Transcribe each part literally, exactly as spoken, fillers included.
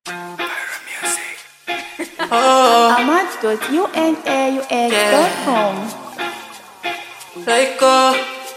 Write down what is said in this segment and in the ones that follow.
Oh, Ahmad dot U N A U X dot com. like uh,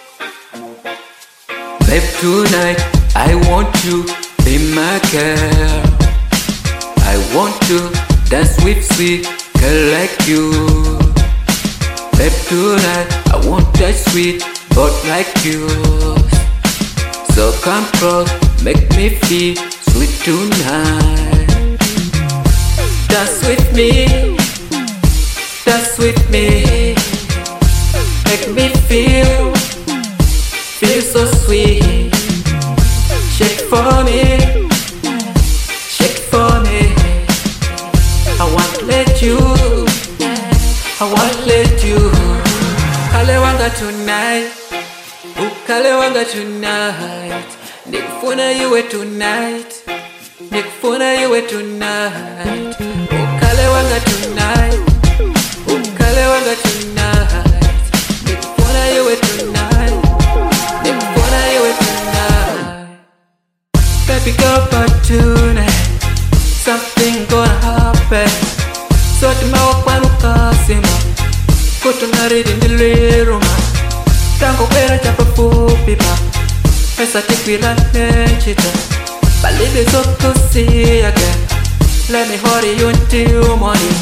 babe, tonight I want you be my girl. I want to dance with sweet girl like you. Babe, tonight I want that sweet butt like yours. So come close, make me feel sweet tonight. Dance with me, dance with me. Make me feel, feel so sweet. Shake for me, shake for me. I won't let you, I won't let you. Kalewanga tonight, ooh, Kalewanga tonight. Nikufuna iwe tonight, nikufuna iwe tonight. Oh, Kalewanga tonight, ooh, Kalewanga tonight. Nikufuna iwe tonight, nikufuna iwe tonight. Baby girl, but tonight something gonna happen. So tumewakwa nukasima kutunaridi ndiliruma. Tango kwera chapa fupi ma pesa tikwila nechita. Balibi soko see again. Let me hurry you until morning.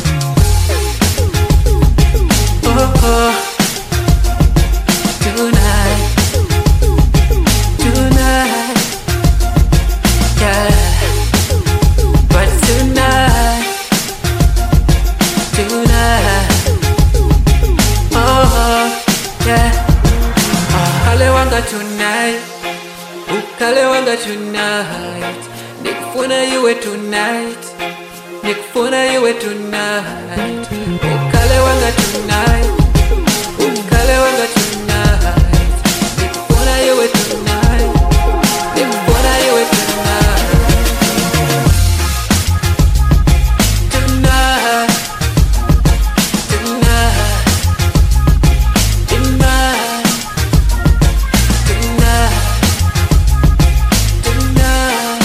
Oh, oh. Tonight, tonight, yeah. But tonight, tonight, oh, yeah. Kalewanga tonight, ooh, Kalewanga tonight. Nikufuna iwe tonight, nikufuna iwe tonight. Oh, Kalewanga tonight, ooh, Kalewanga tonight. Nikufuna iwe tonight, nikufuna iwe tonight. Tonight, tonight, tonight, tonight, tonight,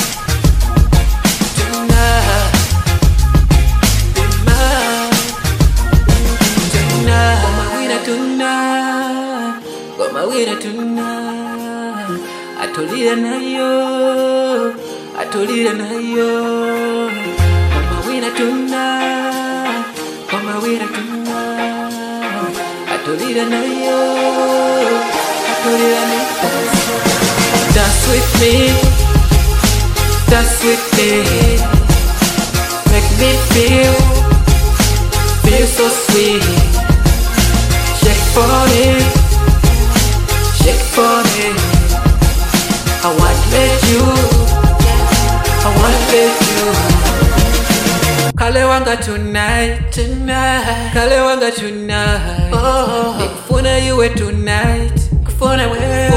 tonight, tonight. Komawina tonight, komawina tonight. Atolile nayo, atolile nayo. Komawina tonight, komawina tonight. Atolile nayo, atolile nayo. Dance with me, dance with me. Make me feel, feel so sweet. Shake for me, shake for me. I won't let you, I won't let you. Kalewanga tonight, tonight. Kalewanga tonight. Oh, nikufuna iwe tonight, nikufuna iwe.